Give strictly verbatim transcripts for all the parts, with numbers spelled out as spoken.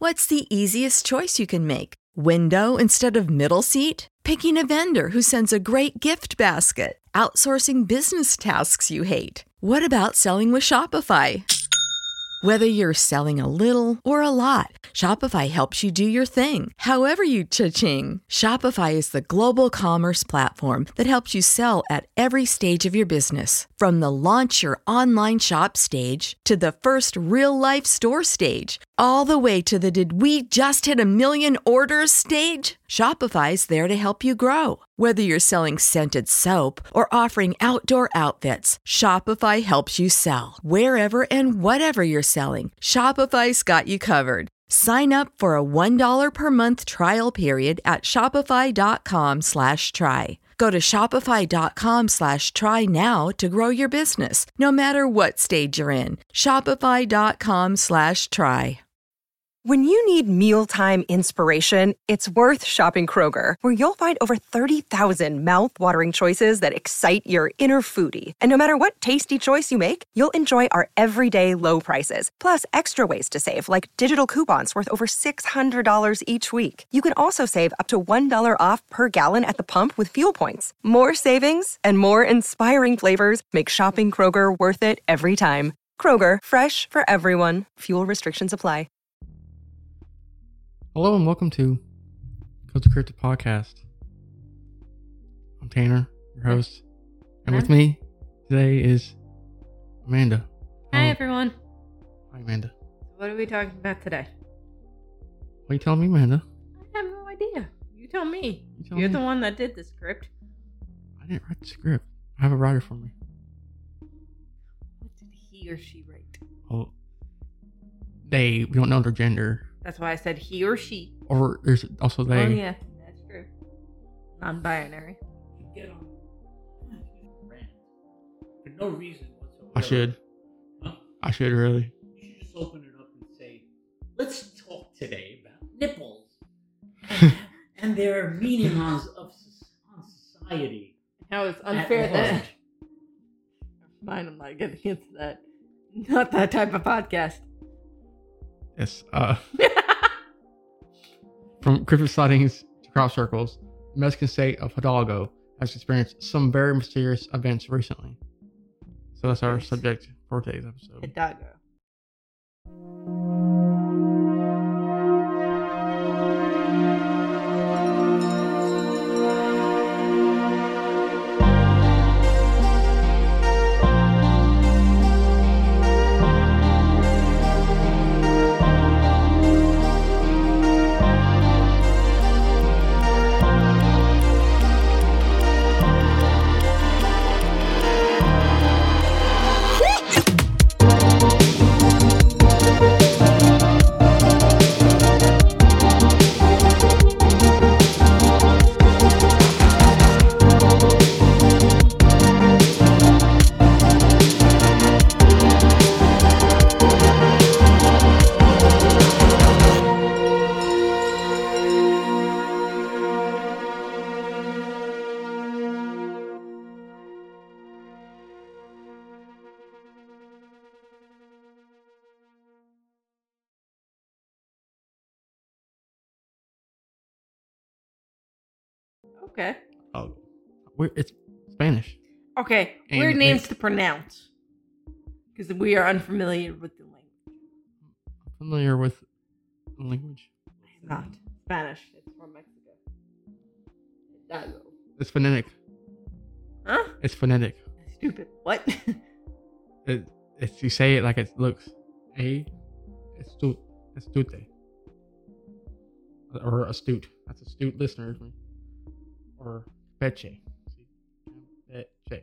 What's the easiest choice you can make? Window instead of middle seat? Picking a vendor who sends a great gift basket? Outsourcing business tasks you hate? What about selling with Shopify? Whether you're selling a little or a lot, Shopify helps you do your thing, however you cha-ching. Shopify is the global commerce platform that helps you sell at every stage of your business. From the launch your online shop stage to the first real-life store stage, all the way to the did we just hit a million orders stage. Shopify's there to help you grow. Whether you're selling scented soap or offering outdoor outfits, Shopify helps you sell. Wherever and whatever you're selling, Shopify's got you covered. Sign up for a one dollar per month trial period at shopify.com slash try. Go to shopify.com slash try now to grow your business, no matter what stage you're in. Shopify.com slash try. When you need mealtime inspiration, it's worth shopping Kroger, where you'll find over thirty thousand mouth-watering choices that excite your inner foodie. And no matter what tasty choice you make, you'll enjoy our everyday low prices, plus extra ways to save, like digital coupons worth over six hundred dollars each week. You can also save up to one dollar off per gallon at the pump with fuel points. More savings and more inspiring flavors make shopping Kroger worth it every time. Kroger, fresh for everyone. Fuel restrictions apply. Hello and welcome to Codes of Cryptic Podcast. I'm Tanner, your host, and with me today is Amanda. Hi, Oh, everyone. Hi, Amanda. What are we talking about today? What are you telling me, Amanda? I have no idea. You tell me. You tell You're me. the one that did the script. I didn't write the script. I have a writer for me. What did he or she write? Oh, they. We don't know their gender. That's why I said he or she. Or there's also they. Oh, yeah. That's true. Non-binary. Get on rant for no reason whatsoever. I should. Huh? I should really. You should just open it up and say, "Let's talk today about nipples and their meaning on of on society." How it's at unfair that... large." Mine, I'm not getting into that. Not that type of podcast. Yes. Uh. From cryptid sightings to crop circles, the Mexican state of Hidalgo has experienced some very mysterious events recently. So that's our subject for today's episode. Hidalgo. Okay. Oh, we're, it's Spanish. Okay. And Weird names they- to pronounce. Because we are unfamiliar with the language. I'm familiar with the language. It's not Spanish. It's from Mexico. Hidalgo. It's phonetic. Huh? It's phonetic. Stupid. What? It, it's you say it like it looks. A, astute, astute, or astute. That's astute listeners. Or peche. Peche.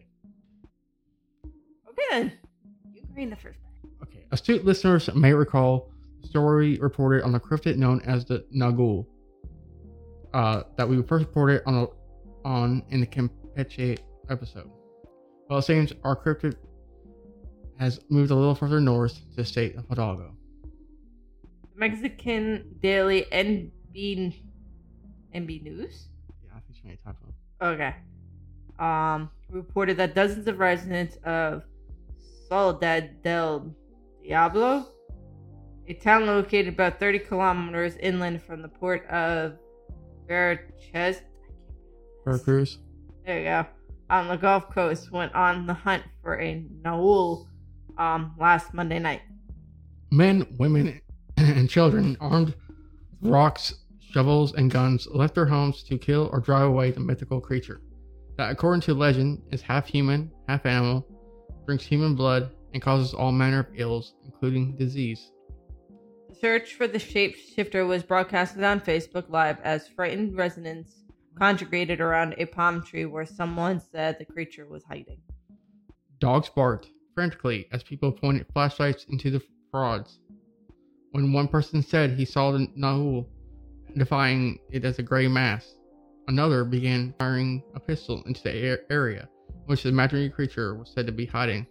Okay then. You agree in the first part. Okay. Astute listeners may recall the story reported on the cryptid known as the Nagul. Uh, that we first reported on a, on in the Campeche episode. Well, it seems our cryptid has moved a little further north to the state of Hidalgo. The Mexican daily N B N B News. Yeah, I think she made a typo. Okay. Um, reported that dozens of residents of Soledad del Diablo a town located about thirty kilometers inland from the port of Veracruz. Veracruz. There you go. On the Gulf Coast, went on the hunt for a Nahual um, last Monday night. Men, women, and children armed with rocks, shovels, and guns left their homes to kill or drive away the mythical creature that, according to legend, is half human, half animal, drinks human blood, and causes all manner of ills, including disease. The search for the shapeshifter was broadcasted on Facebook Live as frightened residents congregated around a palm tree where someone said the creature was hiding. Dogs barked frantically as people pointed flashlights into the frauds. When one person said he saw the Nahual, defying it as a gray mass, another began firing a pistol into the area in which the imaginary creature was said to be hiding.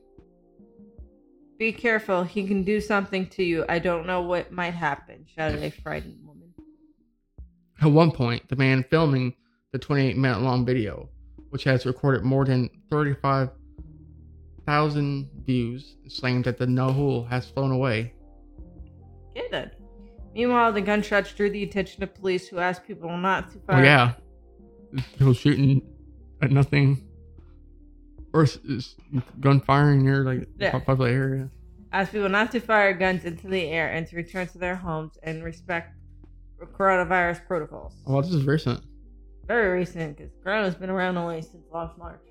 Be careful, he can do something to you. I don't know what might happen, shouted a frightened woman. At one point, the man filming the twenty-eight minute long video, which has recorded more than thirty-five thousand views, claimed that the Nahual has flown away. Get it. Meanwhile, the gunshots drew the attention of police, who asked people not to fire. Oh yeah, people shooting at nothing, or s- s- gun firing near like Yeah. a public area. Asked people not to fire guns into the air and to return to their homes and respect coronavirus protocols. Oh, well, this is recent. Very recent, because Corona's been around only since last March.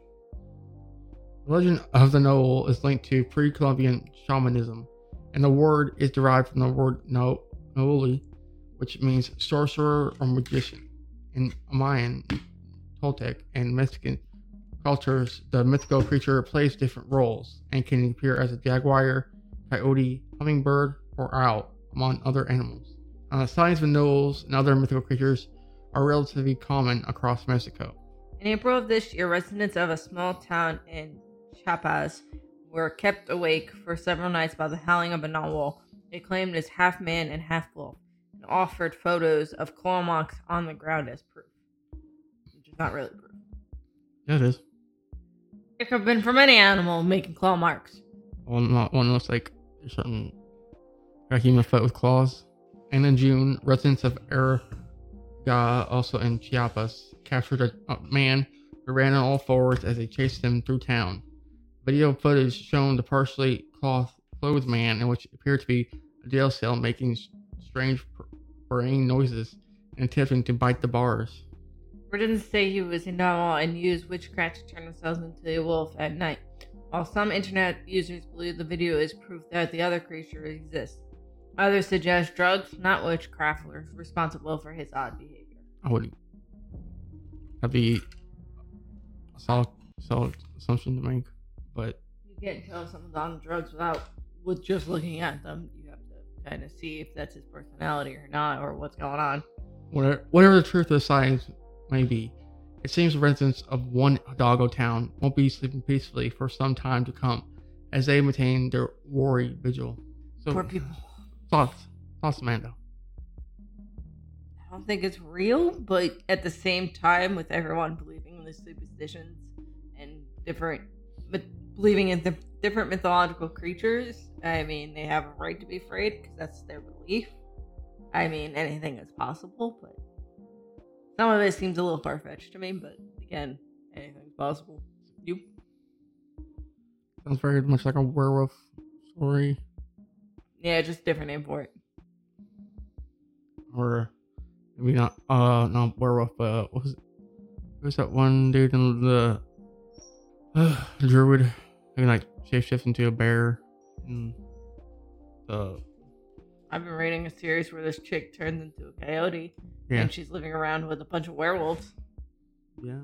The legend of the Nahual is linked to pre-Columbian shamanism, and the word is derived from the word no- Nahuali, which means sorcerer or magician. In Mayan, Toltec, and Mexican cultures, the mythical creature plays different roles and can appear as a jaguar, coyote, hummingbird, or owl, among other animals. Uh, signs of Nahuals and other mythical creatures are relatively common across Mexico. In April of this year, residents of a small town in Chiapas were kept awake for several nights by the howling of a Nahual. They claimed as half man and half wolf, and offered photos of claw marks on the ground as proof. Which is not really proof. Yeah, it is. It could have been from any animal making claw marks. One, one looks like there's something, a human foot with claws. And in June, residents of Arga, also in Chiapas, captured a, a man who ran on all fours as they chased him through town. Video footage shown the partially cloth-clothed man, in which appeared to be a jail cell, making strange braying noises and attempting to bite the bars. Residents say he was a Nahual and used witchcraft to turn themselves into a wolf at night. While some internet users believe the video is proof that the other creature exists, others suggest drugs, not witchcraft, were responsible for his odd behavior. I would. That'd be a solid, solid assumption to make, but You can't tell if someone's on drugs without with just looking at them. You have to kind of see if that's his personality or not, or what's going on. whatever, whatever the truth of the science may be, it seems the residents of one Hidalgo town won't be sleeping peacefully for some time to come, as they maintain their worry vigil. So, Poor people. thoughts, thoughts, Amanda. I don't think it's real, but at the same time, with everyone believing in the superstitions and different, but believing in the different mythological creatures, I mean, they have a right to be afraid because that's their belief. I mean, anything is possible, but some of it seems a little far-fetched to me, but again, anything's possible. You? Sounds very much like a werewolf story, Yeah, just different name for it. or maybe not. Uh, not werewolf. But what was it? Who was that one dude in the uh, druid? Who can like shapeshift into a bear. And the I've been reading a series where this chick turns into a coyote, yeah, and she's living around with a bunch of werewolves. yeah,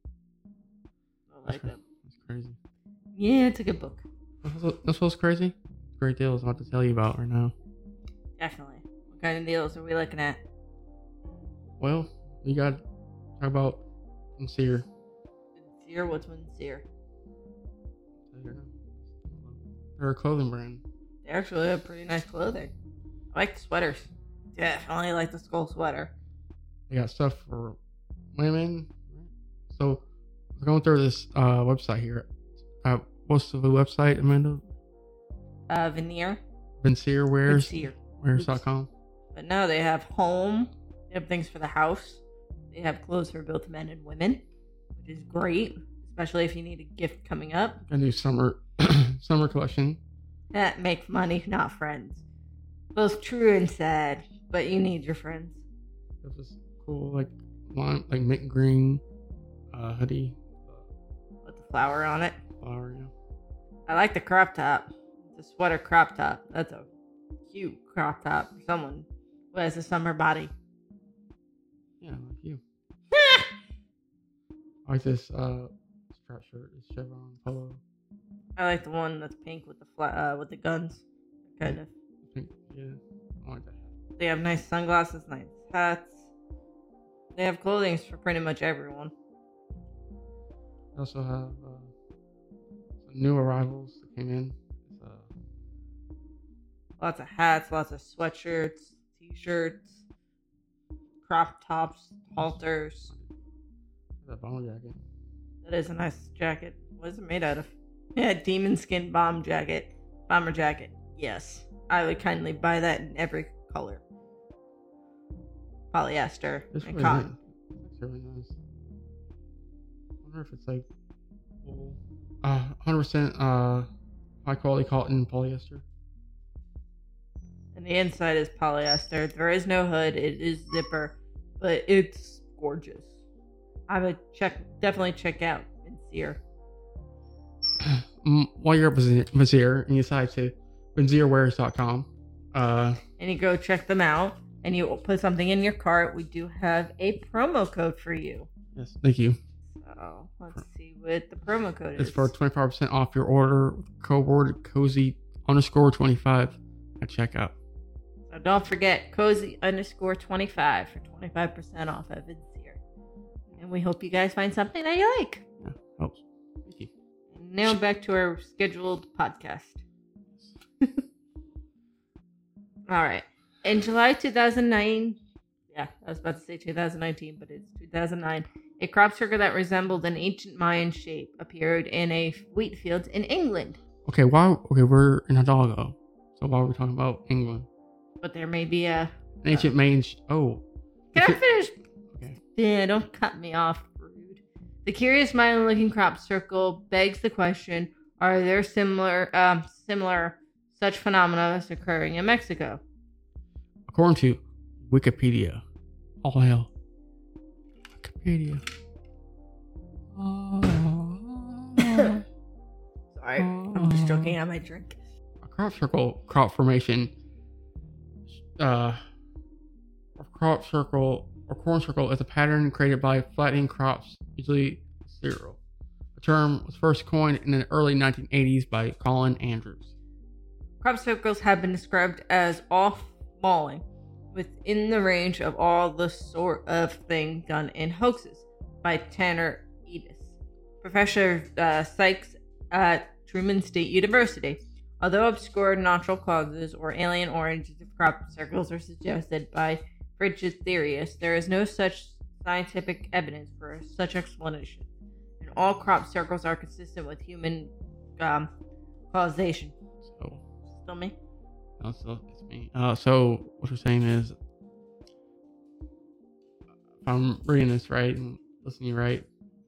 I like them. that's crazy. Yeah, it's a good book. That's, that's what's crazy. Great deal is about to tell you about right now. Definitely. What kind of deals are we looking at? Well, we got to talk about Sincere. Sear, what's one Sear? They're a clothing brand. They actually have pretty nice clothing. I like the sweaters. Definitely like the skull sweater. They got stuff for women. So, we're going through this uh, website here. Uh, what's the website, Amanda? Uh, veneer. Vincier Wares. Sear. Wares dot com. But no, they have home. They have things for the house. They have clothes for both men and women, which is great, especially if you need a gift coming up. I do summer summer collection. That make money, not friends. Both true and sad, but you need your friends. This is cool, like lime, like mint green uh, hoodie. With the flower on it. Flower, yeah. I like the crop top. The sweater crop top. That's a cute crop top for someone who has a summer body. Yeah, like you. I like this uh, strap shirt, this chevron polo. I like the one that's pink with the fla- uh, with the guns, kind of. Pink, yeah, I like that. They have nice sunglasses, nice hats. They have clothing for pretty much everyone. They also have uh, some new arrivals that came in. It's, uh, Lots of hats, lots of sweatshirts, t-shirts, crop tops, halters. that bomber jacket. That is a nice jacket. What is it made out of? Yeah, demon skin bomb jacket. Bomber jacket. Yes. I would kindly buy that in every color. Polyester It's and really cotton. nice. It's really nice. I wonder if it's like wool. Uh, one hundred percent uh, high quality cotton polyester. And the inside is polyester. There is no hood. It is zipper, but it's gorgeous. I would check, definitely check out Vincier. Mm, While you're at Vizier and you decide to vizier wares dot com, uh, And you go check them out, and you put something in your cart. We do have a promo code for you. yes, thank you. So let's see what the promo code is. It's for twenty-five percent off your order. Code word cozy underscore twenty-five at checkout. So don't forget cozy underscore twenty-five for twenty-five percent off at Vincier. And we hope you guys find something that you like. Yeah, helps. Thank you. And now back to our scheduled podcast. All right. In July two thousand nine, yeah, I was about to say two thousand nineteen, but it's two thousand nine, a crop circle that resembled an ancient Mayan shape appeared in a wheat field in England. Okay, why? Okay, we're in Hidalgo, so why are we talking about England? But there may be a... An ancient Mayan. Sh- oh, Can I Okay. finish? Okay. Yeah, don't cut me off, rude. The curious Mayan-looking crop circle begs the question: are there similar, um, similar such phenomena occurring in Mexico? according to Wikipedia, all hail Wikipedia. Sorry, I'm just joking on my drink. A crop circle crop formation, uh, a crop circle or corn circle is a pattern created by flattening crops, usually cereal. The term was first coined in the early nineteen eighties by Colin Andrews. Crop circles have been described as off-falling, within the range of all the sort of thing done in hoaxes, by Tanner Edis, professor of uh, psychs at Truman State University. Although obscure natural causes or alien origins of crop circles are suggested by Frigidarius, there is no such scientific evidence for such explanation, and all crop circles are consistent with human um, causation. So, Still me? no, so it's me. Uh, so what you're saying is, if I'm reading this right and listening right,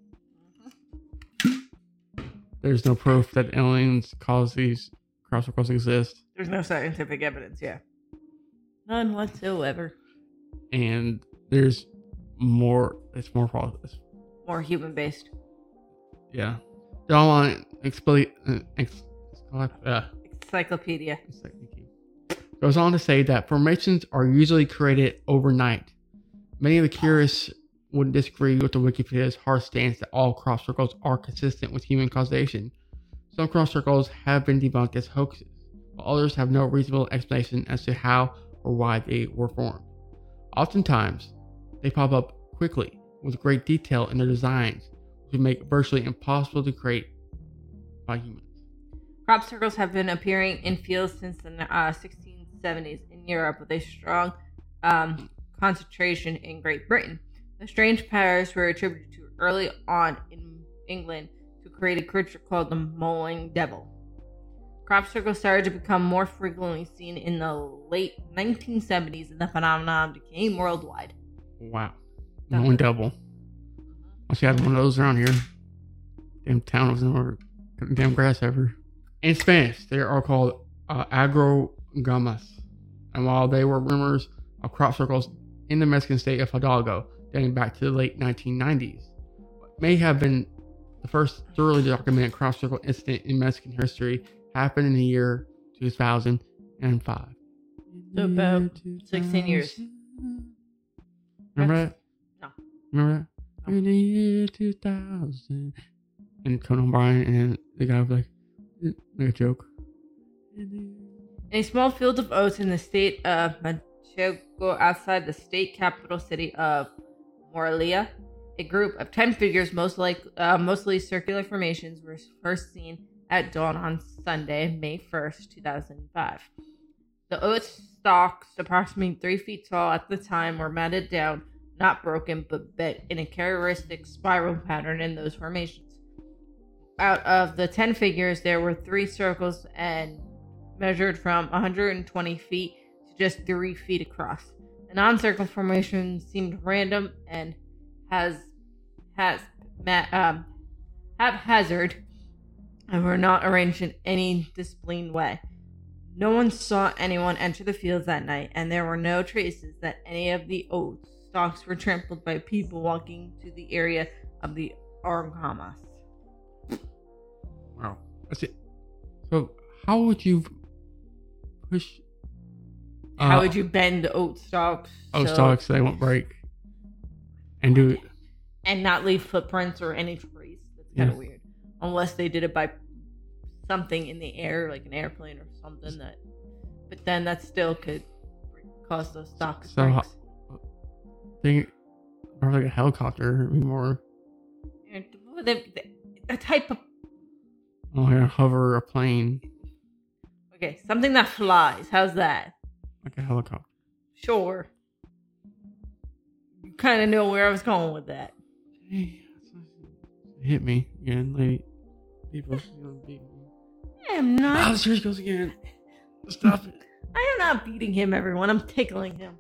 there's no proof that aliens cause these crop circles exist, There's no scientific evidence, yeah. None whatsoever. and there's more. It's more process. More human based. Yeah. The online expli- uh, ex- uh, Encyclopedia. thank you. Goes on to say that formations are usually created overnight. Many of the curious would disagree with the Wikipedia's hard stance that all crop circles are consistent with human causation. Some crop circles have been debunked as hoaxes, while others have no reasonable explanation as to how or why they were formed. Oftentimes, they pop up quickly with great detail in their designs, which would make it virtually impossible to create by humans. Crop circles have been appearing in fields since the uh, sixteen seventies in Europe, with a strong um, concentration in Great Britain. The strange patterns were attributed to early on in England to create a creature called the Moaning Devil. Crop circles started to become more frequently seen in the late nineteen seventies, and the phenomenon became worldwide. Wow. Only double. Wish I had one of those around here. Damn town was never damn grass ever. In Spanish, they are called uh, agrogamas. And while they were rumors of crop circles in the Mexican state of Hidalgo, dating back to the late nineteen nineties, what may have been the first thoroughly documented crop circle incident in Mexican history happened in the year two thousand five. So about sixteen years. Remember that? No. Remember that? In the year two thousand. And Conan O'Brien and the guy was like, make a joke. In a small field of oats in the state of Manchego, outside the state capital city of Morelia, a group of ten figures, most like uh, mostly circular formations, were first seen at dawn on Sunday, May first, two thousand five. The oat stalks, approximately three feet tall at the time, were matted down, not broken, but bent in a characteristic spiral pattern in those formations. Out of the ten figures, there were three circles and measured from one hundred twenty feet to just three feet across. The non-circle formation seemed random and has has um, haphazard and were not arranged in any disciplined way. No one saw anyone enter the fields that night, and there were no traces that any of the oat stalks were trampled by people walking to the area of the Argamas. Wow. That's it. So, how would you push... How uh, would you bend the oat stalks? Oat so, stalks so they won't break. And do it. And not leave footprints or any trace. That's kind of Yeah. weird. Unless they did it by something in the air, like an airplane or something that... But then that still could cause those stalks So, breaks. think more like a helicopter more. And the, the, the type of... Oh, yeah, hover a plane Okay, something that flies. How's that? like a helicopter. Sure. You kind of know where I was going with that. Hey, hit me again, lady. People, you know, beat me. I am Ah, not... the series goes again. Stop it. I am not beating him, everyone. I'm tickling him.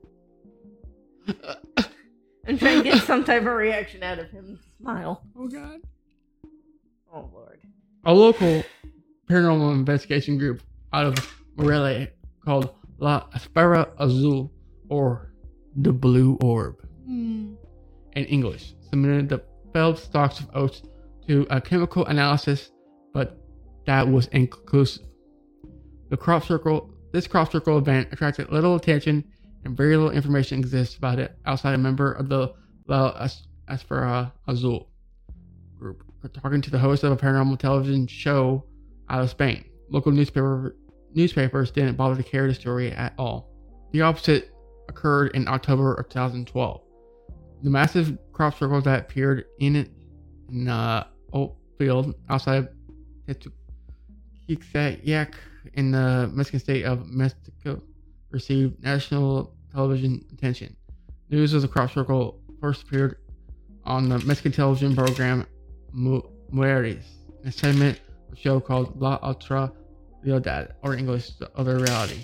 I'm trying to get some type of reaction out of him. Smile. Oh God. Oh, Lord. A local paranormal investigation group out of Morelia called La Esfera Azul, or the Blue Orb, Hmm. in English, submitted the felled stalks of oats to a chemical analysis, but that was inconclusive. The crop circle, this crop circle event attracted little attention, and very little information exists about it outside a member of the La Esfera Azul group. Talking to the host of a paranormal television show out of Spain, local newspaper newspapers didn't bother to carry the story at all. The opposite occurred in October of two thousand twelve. The massive crop circles that appeared in it in uh, oat field outside of Tequixayac in the Mexican state of Mexico received national television attention. News of the crop circle first appeared on the Mexican television program Mujeres, a segment of a show called La Otra Realidad, or in English, The Other Reality.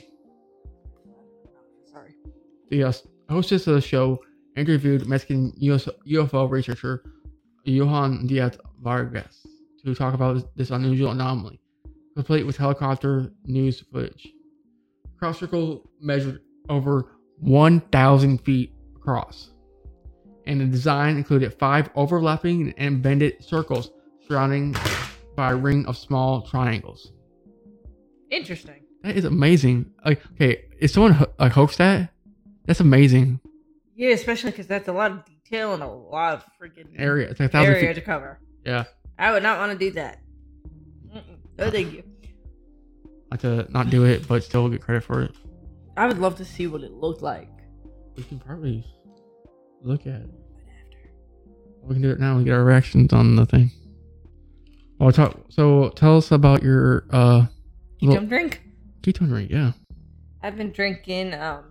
Sorry. The uh, hostess of the show interviewed Mexican U F O researcher Johan Diaz Vargas to talk about this unusual anomaly, complete with helicopter news footage. The crop circle measured over one thousand feet across, and the design included five overlapping and bended circles surrounding by a ring of small triangles. Interesting. That is amazing. Like, okay, is someone ho- like hoaxed that? That's amazing. Yeah, especially because that's a lot of detail and a lot of freaking Area, it's like a thousand area feet. to cover. Yeah, I would not want to do that. Mm-mm. No, thank you. like to not do it, but still get credit for it. I would love to see what it looked like. We can probably look at it. We can do it now. We get our reactions on the thing. Oh, talk. So tell us about your uh Ketone little drink? ketone drink. Yeah. I've been drinking, um...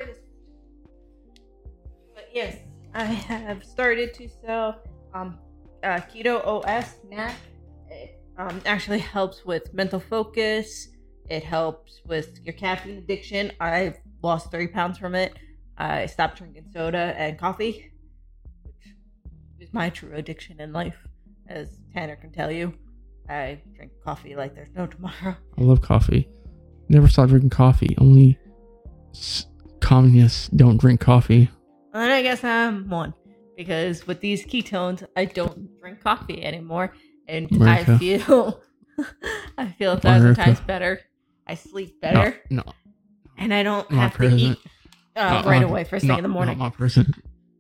But yes, I have started to sell um uh, Keto O S N A C. It um, actually helps with mental focus. It helps with your caffeine addiction. I've lost thirty pounds from it. I stopped drinking soda and coffee, which is my true addiction in life, as Tanner can tell you. I drink coffee like there's no tomorrow. I love coffee. Never stop drinking coffee. Only s- communists don't drink coffee. And I guess I'm one, because with these ketones, I don't drink coffee anymore, and America. I feel I feel a thousand America. times better. I sleep better, No, no. and I don't Not have to president. eat uh, Not right my- away first thing not- in the morning. Not my person.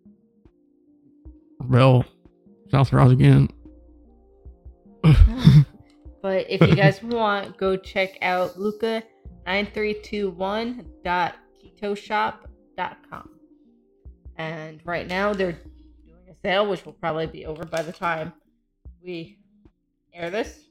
Rebel. South Rise again. But if you guys want, go check out Luca nine three two one dot keto shop dot com. And right now they're doing a sale, which will probably be over by the time we air this.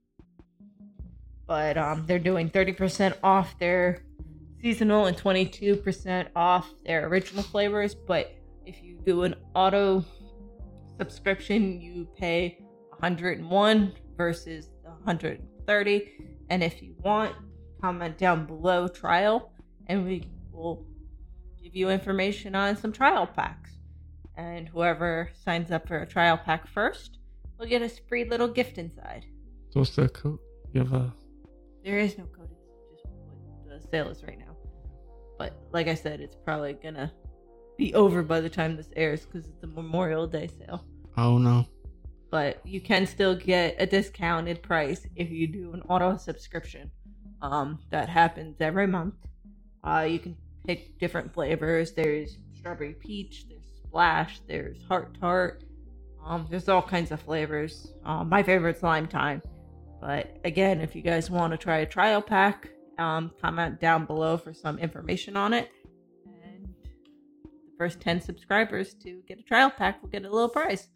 But um, they're doing thirty percent off their seasonal and twenty-two percent off their original flavors. But if you do an auto subscription, you pay one hundred one versus the one hundred thirty. And if you want, comment down below trial, and we will give you information on some trial packs. And whoever signs up for a trial pack first will get a free little gift inside. So what's the code? You have a... There is no code, it's just what the sale is right now. But like I said, it's probably gonna be over by the time this airs because it's the Memorial Day sale. Oh, no. But you can still get a discounted price if you do an auto subscription. Um, that happens every month. Uh, you can pick different flavors. There's strawberry peach, there's splash, there's heart tart. Um, there's all kinds of flavors. Um, my favorite's lime time. But again, if you guys want to try a trial pack, um, comment down below for some information on it. And the first ten subscribers to get a trial pack will get a little prize.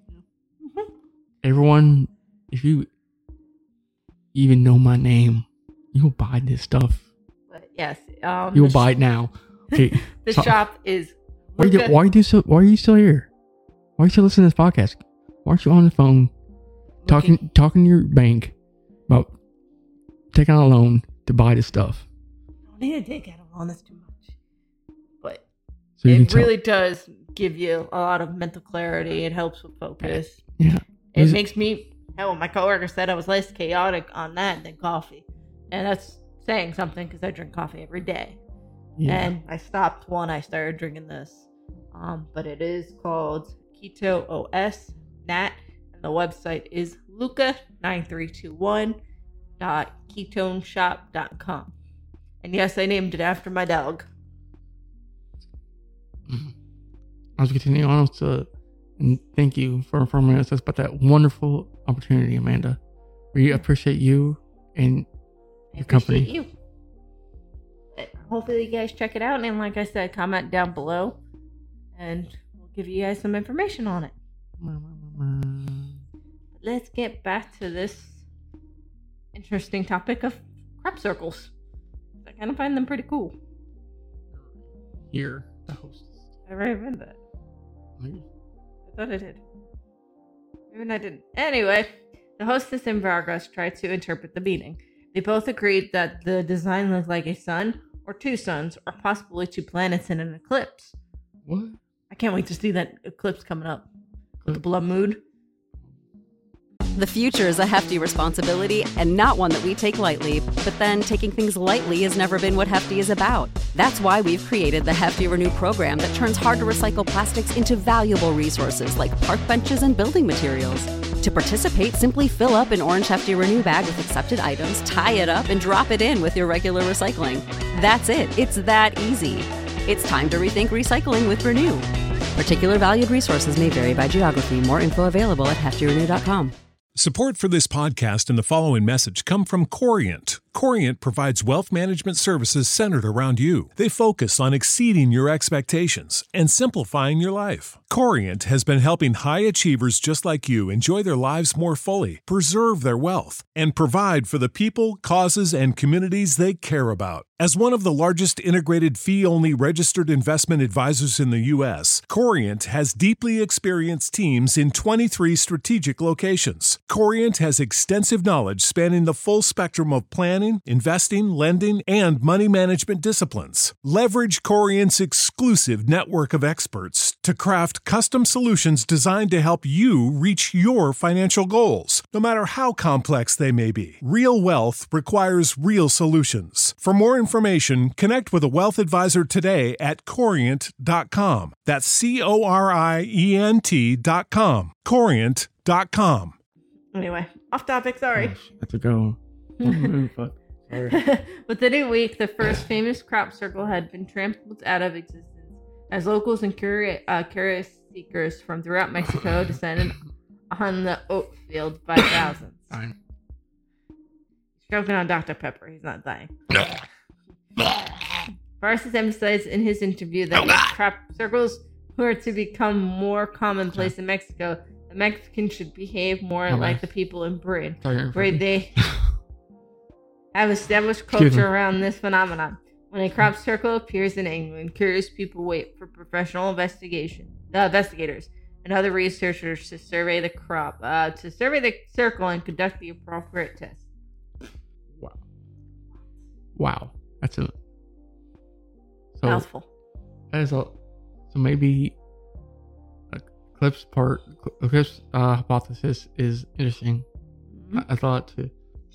Everyone, if you even know my name, you'll buy this stuff. But yes, um, You'll the buy sh- it now. Okay. The so- shop is. Why you, Luca- why you do so? Why are you still here? Why are you still listening to this podcast? Why aren't you on the phone talking looking- talking to your bank about taking out a loan to buy this stuff? I don't need to take out a loan. That's too much. But So you can it tell- really does give you a lot of mental clarity. It helps with focus. yeah. It Is it- makes me. Hell, my coworker said I was less chaotic on that than coffee, and that's saying something because I drink coffee every day. yeah. And I stopped when I started drinking this. Um, but it is called Keto O S N A T, and the website is Luca nine three two one dot ketone shop dot com. And yes, I named it after my dog. Mhm. I was continuing on to, and thank you for informing us about that wonderful opportunity, Amanda. We appreciate you and I your appreciate company. you. But hopefully you guys check it out, and like I said, comment down below, and we'll give you guys some information on it. Let's get back to this interesting topic of crop circles. I kind of find them pretty cool. Here, the hostess. I already read that. I thought I did. Maybe I didn't. Anyway, the hostess and Vargas tried to interpret the meaning. They both agreed that the design looked like a sun, or two suns, or possibly two planets in an eclipse. What? I can't wait to see that eclipse coming up. With the blood moon. The future is a hefty responsibility and not one that we take lightly. But then taking things lightly has never been what Hefty is about. That's why we've created the Hefty Renew program that turns hard to recycle plastics into valuable resources like park benches and building materials. To participate, simply fill up an orange Hefty Renew bag with accepted items, tie it up, and drop it in with your regular recycling. That's it. It's that easy. It's time to rethink recycling with Renew. Particular valued resources may vary by geography. More info available at hefty renew dot com. Support for this podcast and the following message come from Corient. Corient provides wealth management services centered around you. They focus on exceeding your expectations and simplifying your life. Corient has been helping high achievers just like you enjoy their lives more fully, preserve their wealth, and provide for the people, causes, and communities they care about. As one of the largest integrated fee-only registered investment advisors in the U S, Corient has deeply experienced teams in twenty-three strategic locations. Corient has extensive knowledge spanning the full spectrum of planning, investing, lending, and money management disciplines. Leverage Corient's exclusive network of experts to craft custom solutions designed to help you reach your financial goals, no matter how complex they may be. Real wealth requires real solutions. For more information, connect with a wealth advisor today at corient dot com. That's C O R I E N T dot com. corient dot com. Anyway, off topic, sorry. Gosh, I have to go. Oh, fuck. Sorry. Within a week, the first famous crop circle had been trampled out of existence as locals and curi- uh, curious seekers from throughout Mexico descended on the oat field by thousands. Fine. He's choking on Doctor Pepper. He's not dying. Farris has emphasized in his interview that if crop circles were to become more commonplace in Mexico, the Mexicans should behave more Oh, like nice. the people in Britain, Sorry, where they have established Excuse me. culture around this phenomenon. When a crop circle appears in England, curious people wait for professional investigation, uh, investigators and other researchers to survey the crop, uh, to survey the circle and conduct the appropriate tests. Wow. Wow. That's a. So Mouthful. that is a. So maybe. Eclipse part. Eclipse uh, hypothesis is interesting. Mm-hmm. I, I thought too.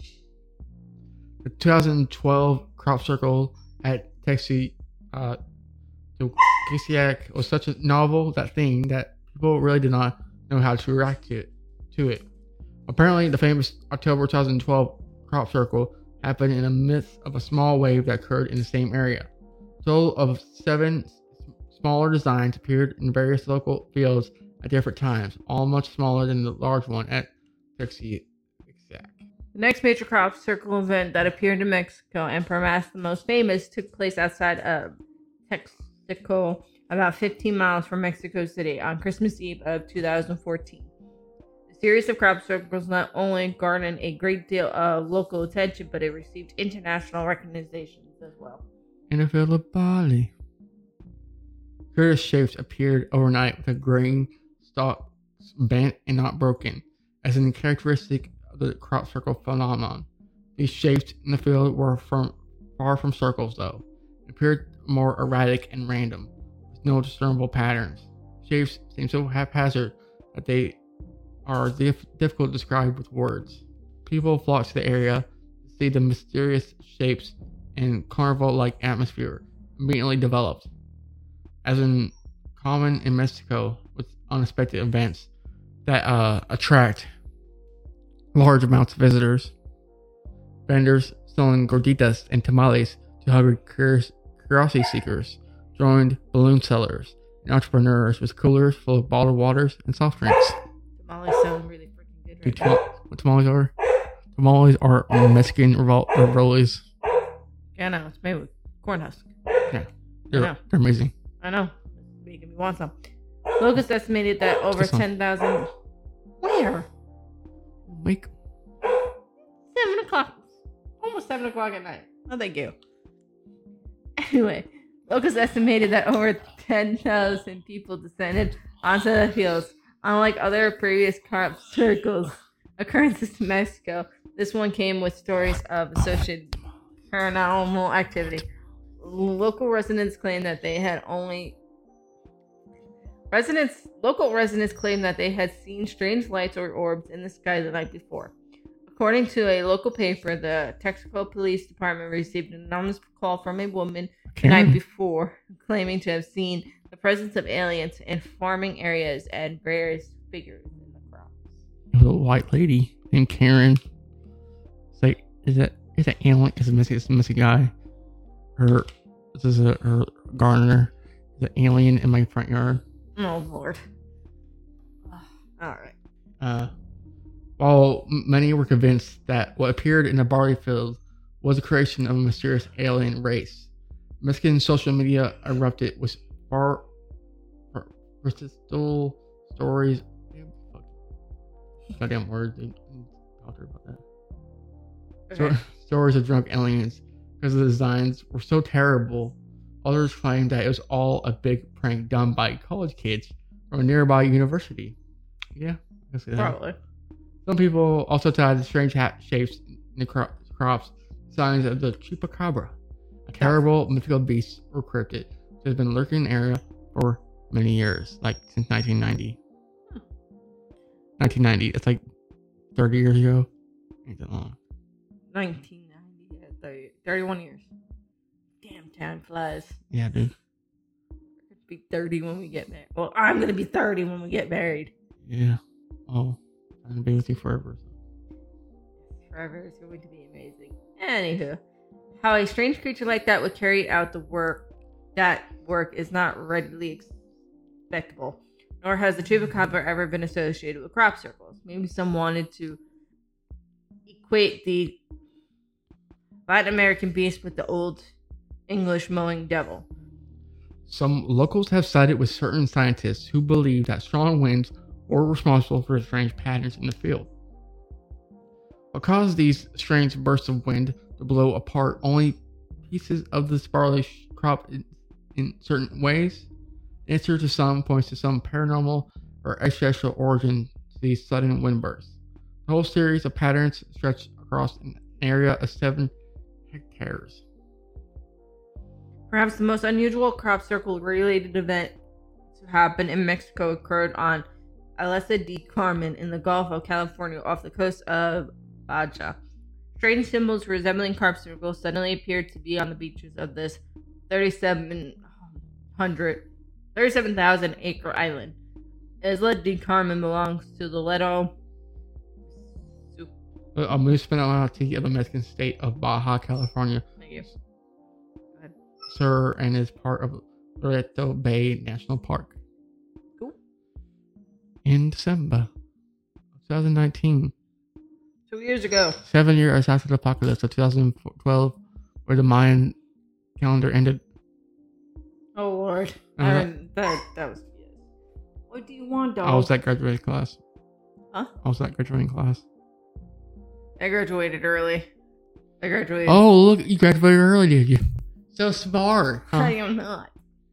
The two thousand twelve crop circle at Texas uh, to Kisiak was such a novel that thing that people really did not know how to react to it. To it. Apparently, the famous October twenty twelve crop circle happened in the midst of a small wave that occurred in the same area. A total of seven smaller designs appeared in various local fields at different times, all much smaller than the large one at Texas. The next major crop circle event that appeared in Mexico, and perhaps the most famous, took place outside of Texcoco, about fifteen miles from Mexico City, on Christmas Eve of two thousand fourteen. The series of crop circles not only garnered a great deal of local attention, but it received international recognitions as well. In a field of barley. Curious shapes appeared overnight with a grain stalk bent and not broken, as in characteristic of the crop circle phenomenon. These shapes in the field were from far from circles, though, and appeared more erratic and random, with no discernible patterns. Shapes seem so haphazard that they are dif- difficult to describe with words. People flocked to the area to see the mysterious shapes and carnival-like atmosphere immediately developed, as in common in Mexico with unexpected events that uh, attract large amounts of visitors. Vendors selling gorditas and tamales to hungry curious, curiosity seekers joined balloon sellers and entrepreneurs with coolers full of bottled waters and soft drinks. Tamales sound really freaking good Do right tam- now. what tamales are? Tamales are Mexican revol- raviolis. Yeah, I know. It's made with corn husk. Yeah, they're, know. they're amazing. I know. It's making me want some. Locals estimated that over Just some. ten thousand... Where? Wake. Seven o'clock. Almost seven o'clock at night. Oh, thank you. Anyway, locals estimated that over ten thousand people descended onto the fields. Unlike other previous crop circles occurrences in Mexico, this one came with stories of associated paranormal activity. Local residents claimed that they had only residents. Local residents claimed that they had seen strange lights or orbs in the sky the night before. According to a local paper, the Texcoco Police Department received an anonymous call from a woman the night before claiming to have seen the presence of aliens in farming areas and various figures in the crops. It was a white lady named Karen. It's like, is that is that alien? Is a missing? Is a missing guy? Her this is a her gardener. Is an alien in my front yard. Oh Lord! All right. Uh, while m- many were convinced that what appeared in the barley field was the creation of a mysterious alien race. Mexican social media erupted with far persistent stories. Goddamn word, dude. Talk about that. Okay. So, stories of drunk aliens because the designs were so terrible. Others claimed that it was all a big prank done by college kids from a nearby university. Yeah, I can see that. Probably. Some people also tied the strange hat shapes in the cro- crops signs of the chupacabra, a terrible mythical beast or cryptid that has been lurking in the area for many years, like since nineteen ninety. Hmm. nineteen ninety, it's like thirty years ago. Ain't that long. nineteen ninety, yeah, thirty, thirty-one years. Damn, time flies. Yeah, dude. We'll be thirty when we get married. Well, I'm gonna be thirty when we get married. Yeah. Oh, I'm gonna be with you forever. Forever is going to be amazing. Anywho, how a strange creature like that would carry out the work, that work is not readily expectable. Nor has the chupacabra ever been associated with crop circles. Maybe some wanted to equate the Latin American beast with the old English mowing devil. Some locals have sided with certain scientists who believe that strong winds were responsible for strange patterns in the field. What caused these strange bursts of wind to blow apart only pieces of the barley crop in, in certain ways? The answer to some points to some paranormal or extraterrestrial origin to these sudden wind bursts. The whole series of patterns stretched across an area of seven hectares. Perhaps the most unusual crop circle related event to happen in Mexico occurred on Alessa de Carmen in the Gulf of California off the coast of Baja. Strange symbols resembling crop circles suddenly appeared to be on the beaches of this thirty-seven thousand acre island. Isla de Carmen belongs to the Leto A municipality of the Mexican state of Baja California. Thank you. Go ahead. Sir, and is part of Loreto Bay National Park. Cool. In December twenty nineteen, Two years ago. seven years after the apocalypse of two thousand twelve, where the Mayan calendar ended. Oh Lord. Uh-huh. I mean, that that was yes. What do you want, dog? I was at graduating class. Huh? I was at graduating class. I graduated early. I graduated. Oh, look, you graduated early, did you? So smart. Huh? I am not.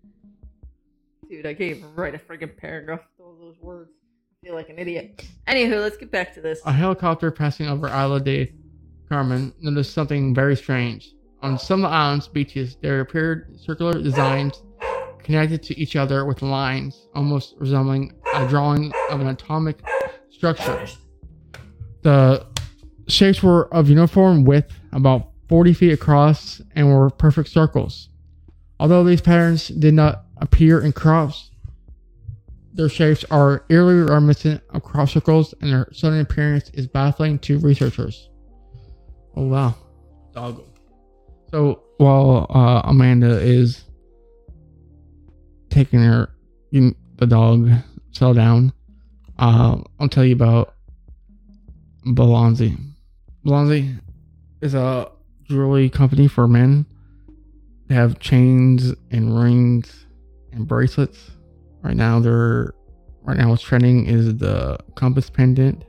Dude, I can't even write a friggin' paragraph with all those words. I feel like an idiot. Anywho, let's get back to this. A helicopter passing over Isla de Carmen noticed something very strange. On some of the island's beaches, there appeared circular designs connected to each other with lines almost resembling a drawing of an atomic structure. The shapes were of uniform width, about forty feet across, and were perfect circles. Although these patterns did not appear in crops, their shapes are eerily reminiscent of crop circles, and their sudden appearance is baffling to researchers. Oh wow. Doggo. So while uh, Amanda is taking her the dog cell down, uh, I'll tell you about Balanzi. Balanzi is a jewelry company for men. They have chains and rings and bracelets. Right now, they're right now what's trending is the compass pendant,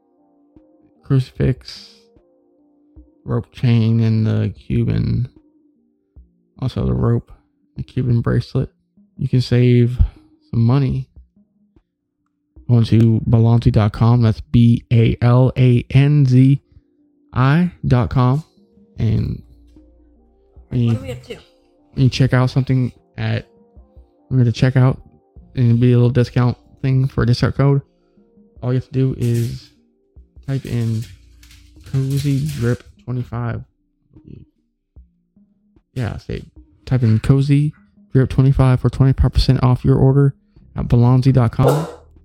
crucifix, rope chain, and the Cuban. Also, the rope, the Cuban bracelet. You can save some money. Go to balanzi dot com. That's B A L A N Z I dot com. And when you, What do we have to? when you check out something at, remember to check out, and it'll be a little discount thing for a discount code. All you have to do is type in Cozy Drip twenty-five. Yeah, say type in Cozy Drip twenty-five for twenty-five percent off your order at balanzi dot com.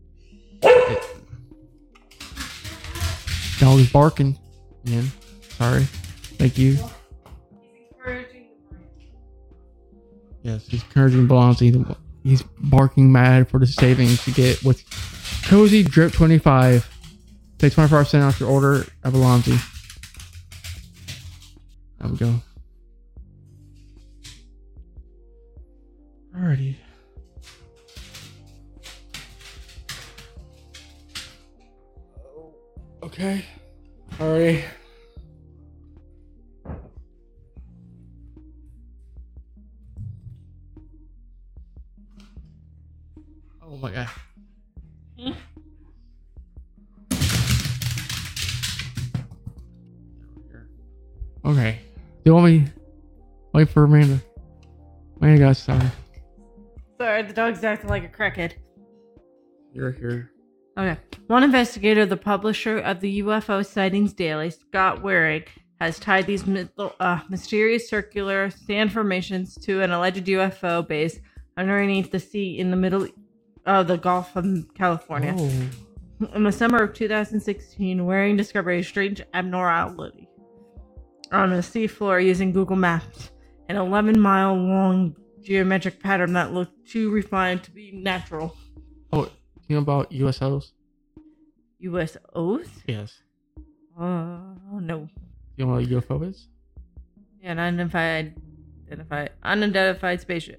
Dog is barking. Man, sorry. Thank you. Yes, he's encouraging Balanzi. He's barking mad for the savings you get with Cozy Drip twenty-five. Take twenty-five percent off your order at Balanzi. time ago. Alrighty. Okay. Alrighty. Oh my god. Hmm? Okay. Do you want me wait for Amanda? Amanda got started. Sorry, the dog's acting like a crackhead. You're here. Okay. One investigator, the publisher of the U F O Sightings Daily, Scott Waring, has tied these myth- uh, mysterious circular sand formations to an alleged U F O base underneath the sea in the middle of the Gulf of California. Oh. In the summer of two thousand sixteen, Waring discovered a strange abnormality on the seafloor using Google Maps, an eleven mile long geometric pattern that looked too refined to be natural. Oh, you know about U S Os? U S Os? Yes. Uh, no. You know what a U F O is? Yeah, an unidentified, identified, unidentified spaceship.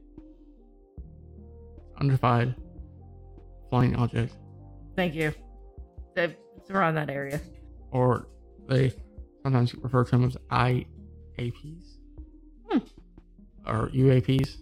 Unidentified flying object. Thank you. It's around that area. Or they sometimes refer to them as I A Ps. Hmm. Or U A Ps.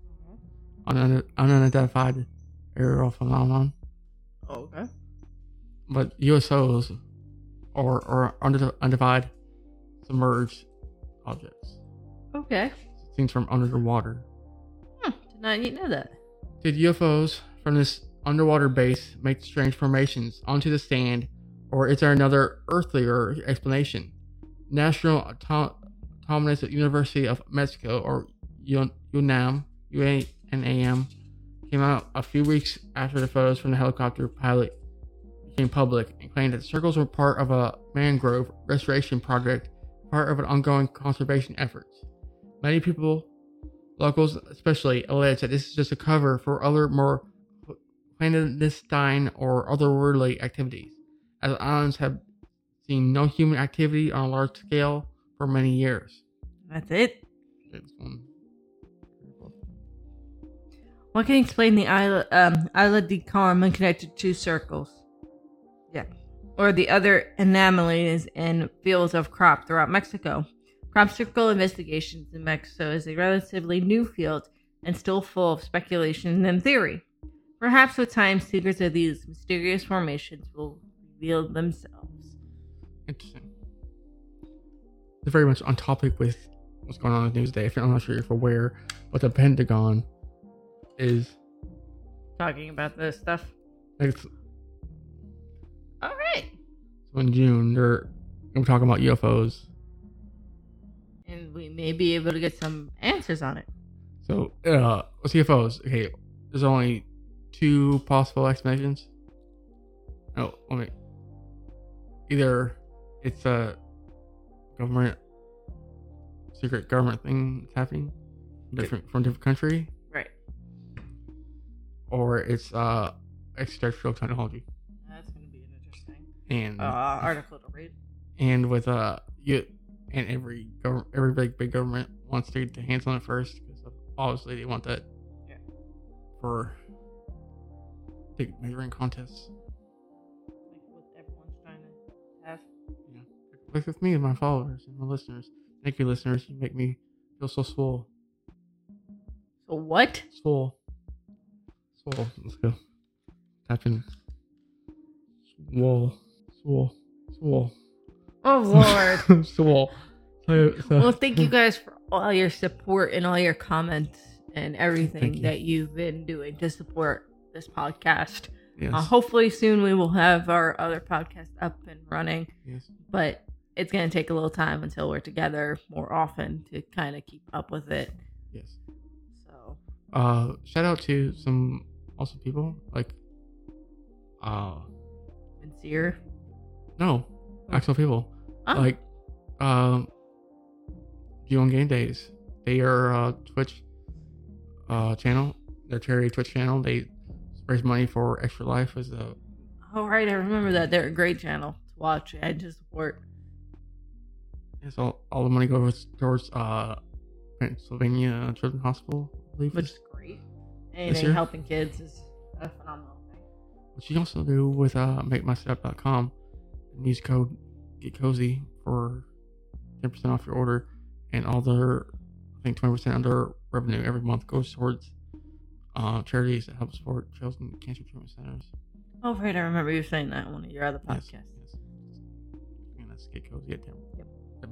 Un- unidentified aerial phenomenon. Okay. But U S Os or or unidentified submerged objects. Okay. Things from under the water. Hmm. Did not you know that? Did U F Os from this underwater base make strange formations onto the sand, or is there another earthlier explanation? National Auto- Autonomous University of Mexico, or UNAM, U A N A M, came out a few weeks after the photos from the helicopter pilot became public and claimed that the circles were part of a mangrove restoration project, part of an ongoing conservation effort. Many people, locals especially, allege that this is just a cover for other more clandestine or otherworldly activities, as the islands have seen no human activity on a large scale for many years. That's it. It's one. What can explain the Isla, um, Isla de Carmen connected to circles? Yeah. Or the other anomalies in fields of crop throughout Mexico. Crop circle investigations in Mexico is a relatively new field and still full of speculation and theory. Perhaps with time, secrets of these mysterious formations will reveal themselves. Interesting. It's very much on topic with what's going on in the news today. I'm not sure if you're aware, but the Pentagon is Talking about this stuff. it's, All right. so in June they're gonna be talking about U F Os. And we may be able to get some answers on it. So uh, with U F Os, okay, there's only two possible explanations. Oh, let me. Either it's a government secret government thing that's happening, different from a different country, Right. or it's uh extraterrestrial technology. That's going to be an interesting And uh, article to read. and with uh you and every government, every big big government wants to get their hands on it first because obviously they want that Yeah. for big measuring contests. Like what everyone's trying to have. Yeah, like with me and my followers and my listeners. Thank you, listeners. You make me feel so swole. So what? Swole. Swole. Let's go. Type in. Swole. Swole. Swole. Oh, Lord. Swole. So, so, Well, thank you guys for all your support and all your comments and everything Thank you. that you've been doing to support this podcast. Yes. Uh, hopefully soon we will have our other podcast up and running, yes. but it's going to take a little time until we're together more often to kind of keep up with it. Yes. So, Uh, shout out to some awesome people like, uh, sincere. no, actual people Oh. like, um, G one Game Days. They are uh Twitch, uh, channel. Their charity Twitch channel. They raise money for Extra Life as a Oh, right. I remember that. They're a great channel to watch and to support. It's all, all the money goes towards uh, Pennsylvania Children's Hospital, I believe. Which It's- is great. This Anything year? helping kids is a phenomenal thing. Which you can also do with uh, make my setup dot com and use code Get Cozy for ten percent off your order, and all their, I think twenty percent of their revenue every month goes towards uh, charities that help support children and cancer treatment centers. Oh, right. I remember you saying that in one of your other Yes, podcasts. yes. And that's Get Cozy at ten percent. Yep.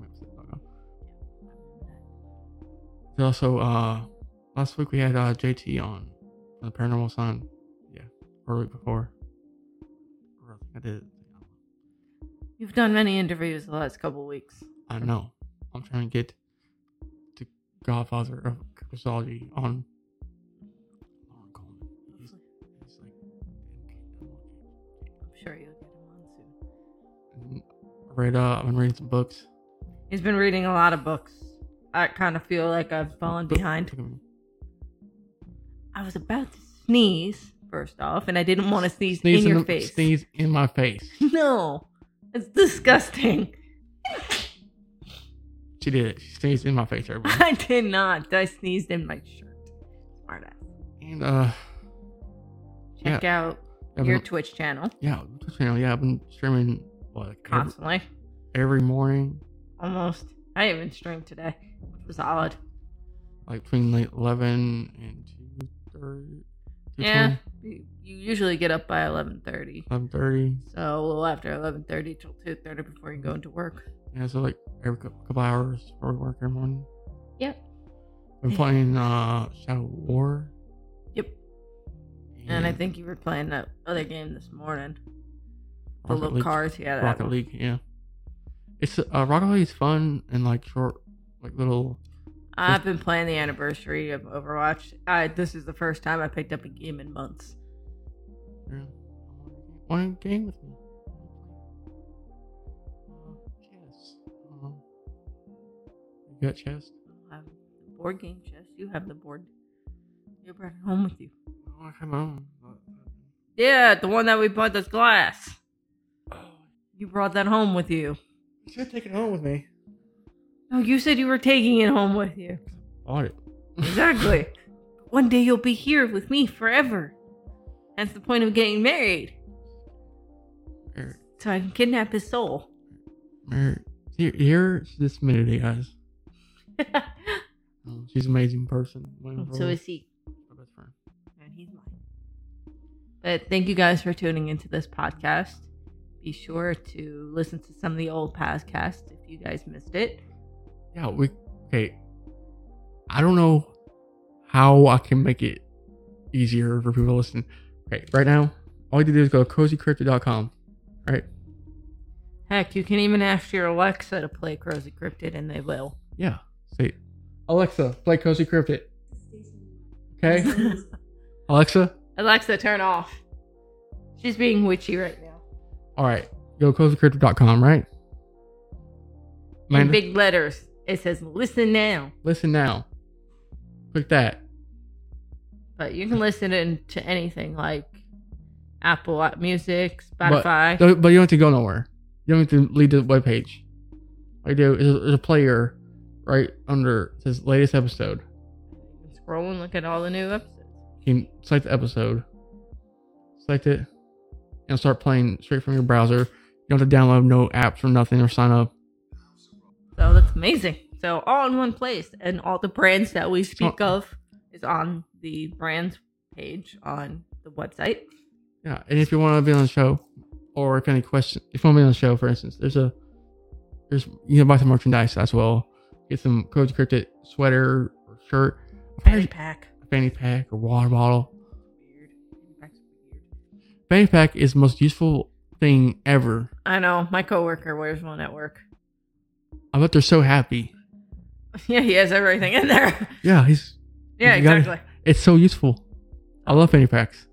There's also, uh, last week we had uh, J T on from the Paranormal Sun. Yeah, or the week before. Or I think I did. You've done many interviews the last couple of weeks. I know. I'm trying to get the Godfather of cryptozoology on. He's, he's like, I'm sure you'll get him on soon. I read. Uh, I've been reading some books. He's been reading a lot of books. I kind of feel like I've fallen Book- behind. look at me. I was about to sneeze, first off, and I didn't want to sneeze, Sneeze in your the- face. Sneeze in my face. No, it's disgusting. She did it. She sneezed in my face, everybody. I did not. I sneezed in my shirt. Smart ass. And uh, Check yeah, out I've your been- Twitch channel yeah, Twitch channel. Yeah, I've been streaming what every, constantly. every morning, Almost. I even streamed today, which was odd. like between like eleven and two thirty. Yeah, you you usually get up by eleven thirty. Eleven thirty. So a little after eleven thirty till two thirty before you go into work. Yeah, so like every cou- couple hours before work every morning. Yep. Been playing uh Shadow War. Yep. And I think you were playing that other game this morning. The Rocket little League. cars. Yeah, that Rocket one. League, yeah. It's uh Rocket League is fun and like short, like little. I've been playing the anniversary of Overwatch. I, this is the first time I picked up a game in months. Yeah. One game with me. Uh, chess. Uh, you got chess? I have the board game chest. You have the board. You brought it home with you. Oh, I come on. Yeah, the one that we bought this glass. You brought that home with you. You should take it home with me. No, you said you were taking it home with you. Bought it. Exactly. One day you'll be here with me forever. That's the point of getting married. Here, So I can kidnap his soul. here, here, here's this minute, guys. Um, she's an amazing person. Wonderful. So is he. My best friend. And he's mine. But thank you guys for tuning into this podcast. Be sure to listen to some of the old podcasts if you guys missed it. Yeah, we okay. I don't know how I can make it easier for people to listen. Okay, right now, all you have to do is go to cozy cryptid dot com. Right? Heck, you can even ask your Alexa to play Cozy Cryptid and they will. Yeah. Say, Alexa, play Cozy Cryptid. Okay? Alexa? Alexa, turn off. She's being witchy right now. Alright. Go to cozy cryptid dot com, right? In Amanda, big letters, it says listen now. listen now. Click that. But you can listen in to anything like Apple Music, But, Spotify. but you don't have to go nowhere. You don't have to leave the webpage. All you do is there's a player right under it says latest episode. You can scroll and look at all the new episodes. You can select the episode, select it, and start playing straight from your browser. You don't have to download no apps or nothing or sign up. So that's amazing. So all in one place, and all the brands that we speak of is on the brands page on the website. Yeah, and if you want to be on the show, or if any question, if you want to be on the show, for instance, there's a there's you can buy some merchandise as well. Get some Cozy Cryptid sweater or shirt, a Fanny pack. a fanny pack or water bottle. Weird. Fanny pack's weird. Fanny pack is the most useful thing ever. I know. My coworker wears one at work. I bet they're so happy. Yeah, he has everything in there. Yeah, he's Yeah, you gotta- exactly. it's so useful. I love fanny packs.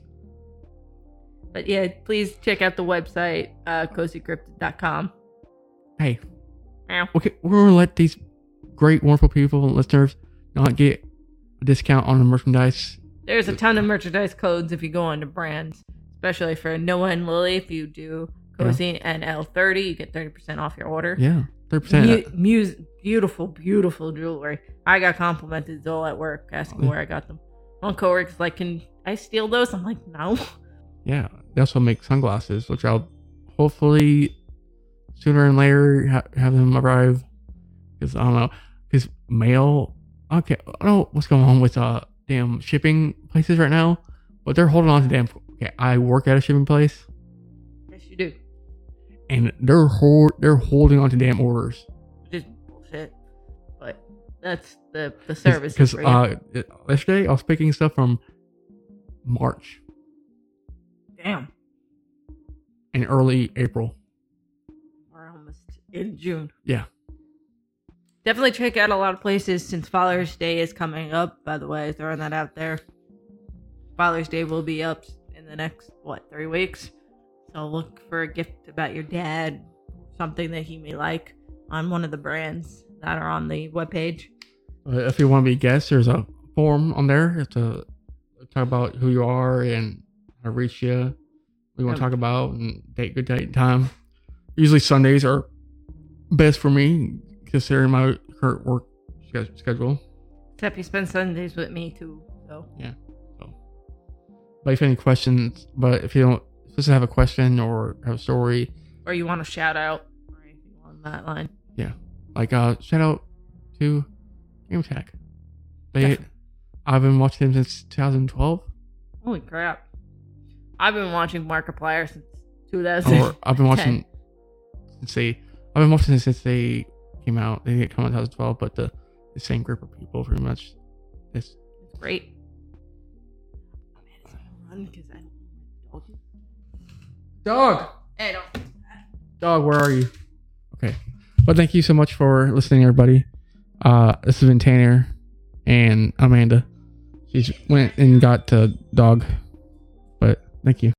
But yeah, please check out the website, uh, cozy cryptid dot com. Hey, Meow. okay, we're gonna let these great, wonderful people and listeners not get a discount on the merchandise. There's a ton of merchandise codes if you go onto brands, especially for Noah and Lily. If you do Cozy and L thirty, you get thirty percent off your order. Yeah, thirty percent. Mu- mu- beautiful, beautiful jewelry. I got complimented all at work asking where I got them. One coworker's like, "Can I steal those?" I'm like, "No." Yeah, they also make sunglasses, which I'll hopefully sooner and later ha- have them arrive. Because I don't know, because mail. Okay, I don't know what's going on with uh damn shipping places right now, but they're holding on to damn. Okay, I work at a shipping place, Yes, you do. and they're hold they're holding on to damn orders. Which is bullshit. But that's the, the service. Because for you. uh, yesterday I was picking stuff from March Damn. and early April. We're almost in June. Yeah. Definitely check out a lot of places since Father's Day is coming up, by the way, throwing that out there. Father's Day will be up in the next, what, three weeks? So look for a gift about your dad, something that he may like on one of the brands that are on the webpage. Uh, if you want to be a guest, there's a form on there to talk about who you are and how to reach you, what you want to Yep. talk about, and date, good date and time. Usually Sundays are best for me, considering my current work sch- schedule. Except you spend Sundays with me too, so. Yeah. So, but if you have any questions, but if you don't, just have a question or have a story, Or you want to shout out or anything on that line. yeah, like uh, shout out to Game Attack. They, Definitely. I've been watching them since twenty twelve, Holy crap. I've been watching Markiplier since two thousand. or I've been watching since they. I've been watching since they came out. They didn't come out in twenty twelve, but the, the same group of people, pretty much. It's It's great. Oh man, it's gonna run because I don't know where the dog is. dog. Hey, don't. Dog, where are you? Okay. But thank you so much for listening, everybody. Uh, this has been Tanner and Amanda. She went and got the dog. But thank you.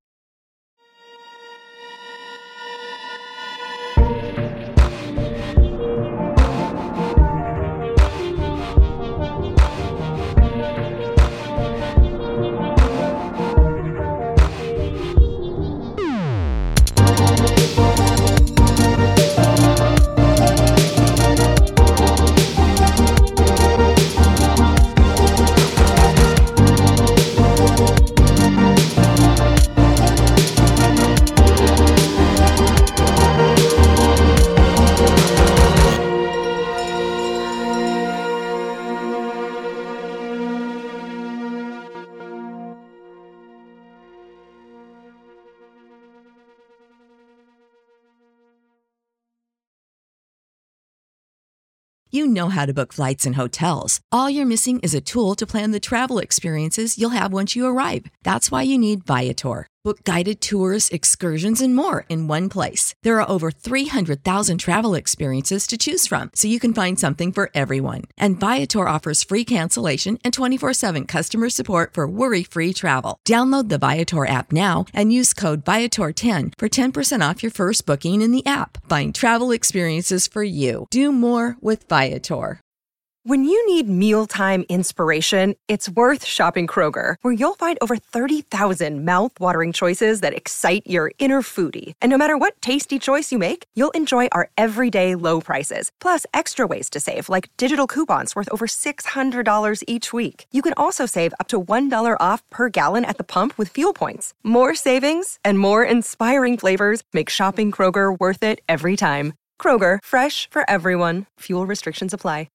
You know how to book flights and hotels. All you're missing is a tool to plan the travel experiences you'll have once you arrive. That's why you need Viator. Book guided tours, excursions, and more in one place. There are over three hundred thousand travel experiences to choose from, so you can find something for everyone. And Viator offers free cancellation and twenty-four seven customer support for worry-free travel. Download the Viator app now and use code Viator ten for ten percent off your first booking in the app. Find travel experiences for you. Do more with Viator. When you need mealtime inspiration, it's worth shopping Kroger, where you'll find over thirty thousand mouth-watering choices that excite your inner foodie. And no matter what tasty choice you make, you'll enjoy our everyday low prices, plus extra ways to save, like digital coupons worth over six hundred dollars each week. You can also save up to one dollar off per gallon at the pump with fuel points. More savings and more inspiring flavors make shopping Kroger worth it every time. Kroger, fresh for everyone. Fuel restrictions apply.